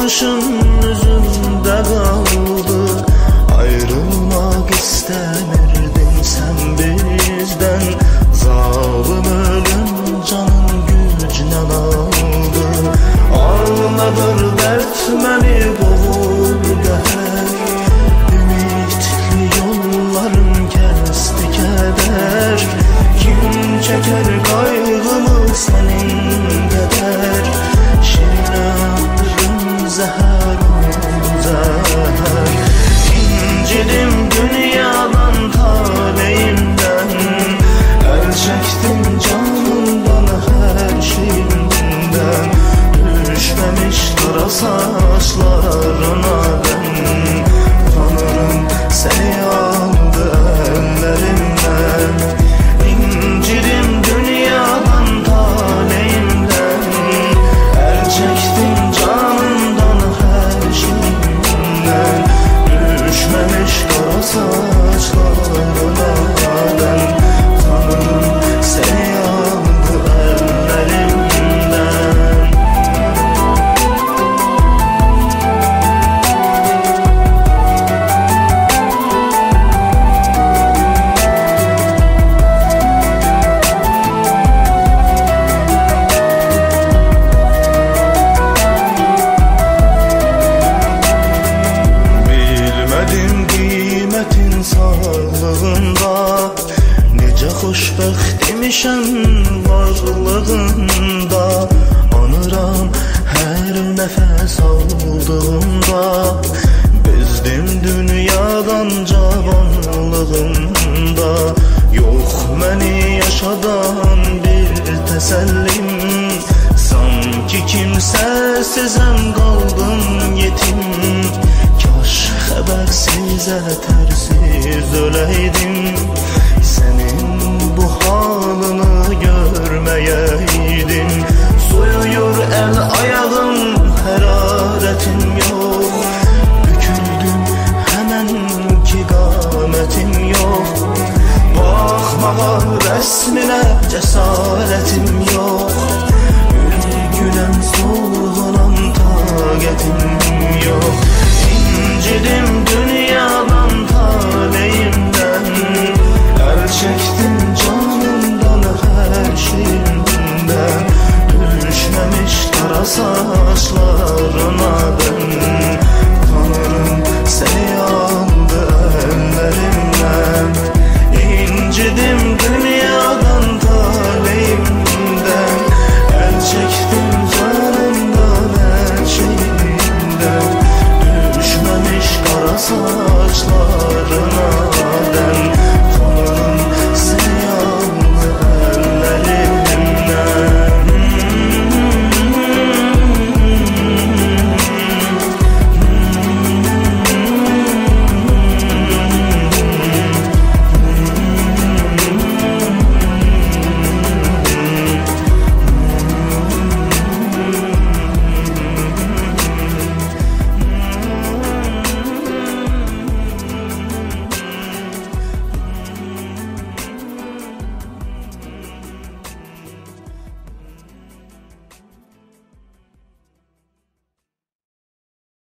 bakışın üzümde kaldı. Ayrılmak istemirdim sen bizden. Zalim ölüm canın gücüne aldı. Ağladır dert beni boğur der. Ümitli yollarım kesti keder. Kim çeker kaygımı senin kadar. Şirin zehar zehar. İncidim dünyadan taleyimden. El çektim canımdan her şeyimden. Düşmemiş kara saçlarına ben. Tanrım seni aldı ellerimden. İncidim dünyadan taleyimden. El çektim canımdan her şeyimden. Düşmemiş kara saçlarına ben. Tanrım seni aldı ellerimden. Bilmedim kıymetin sağlığında. Nece xoşbəxt imişəm varlığında. Anıram hər nəfəs aldığımda. Bezdim dünyadan cavanlığımda. Yox məni yaşadan bir təsəllim. Sanki kimsəsizəm qaldım yetim. Kaş xəbərsiz ətərsiz öləydim. Sənin bu halını görməyəydim. Soyuyur el ayağım, hərarətim yox. Büküldüm həmən ki qamətim yox. Baxmağa rəsminə cəsarətim yox. Ürgülən solğanam taqətim yox. İncidim dünyadan taleyimden. El çektim canımdan her şeyimden. Düşmemiş kara saçlarına ben. Tanrım seni